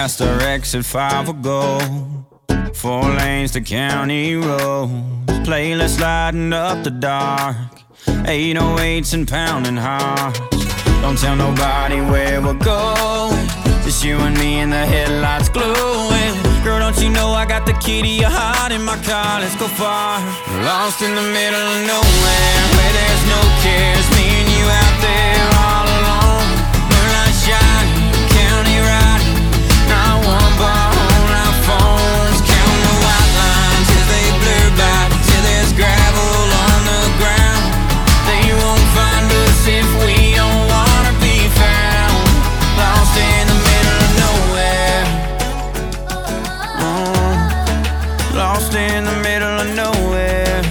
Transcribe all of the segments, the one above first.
Past our exit 5 ago, 4 lanes to county roads, playlist lighting up the dark, 808s and pounding hearts. Don't tell nobody where we're going, just you and me and the headlights glowing. Girl, don't you know I got the key to your heart in my car? Let's go far. Lost in the middle of nowhere, where there's no cares, me and you out there all alone. Moonlight shining, county riding, not one bar on our phones, counting the white lines as they blur by, till there's gravel on the ground. They won't find us if we don't wanna be found. Lost in the middle of nowhere, lost in the middle of nowhere.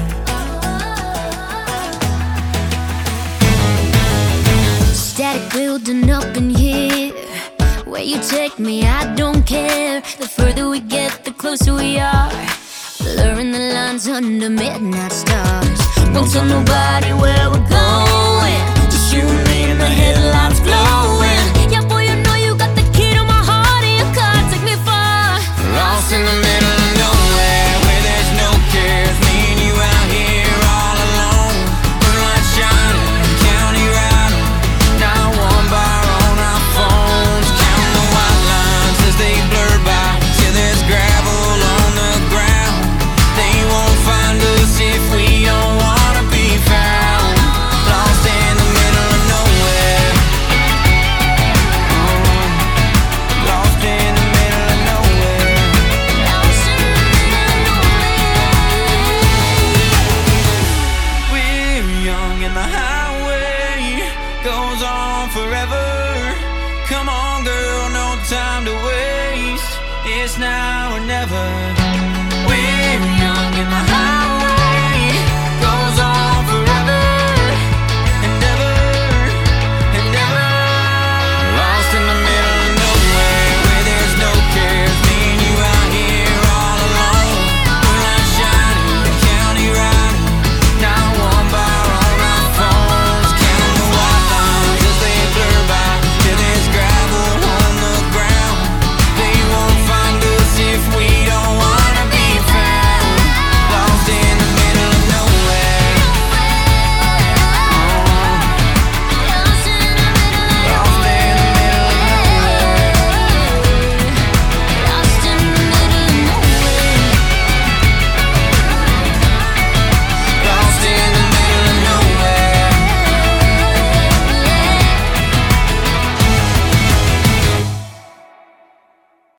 Static building up in here. Where you take me, I don't care. The further we get, the closer we are. Blurring the lines under midnight stars. Won't tell nobody where we're going, just you and me and the headlights glowing. Yeah, boy, you know you got the key to my heart, and your car take me far. Lost in the middle of nowhere, where there's no cares, me and you out here all alone. Moonlight shining, county riding, not one bar on our phones, counting the white lines as they blur by, till there's gravel on the ground. They won't find us if we don't wanna be found. Lost in the middle of nowhere, lost in the middle of nowhere. Lost in the middle of nowhere. We're young and the highway goes on forever. Come on, girl, no time to waste. It's now or never. We're young and the highway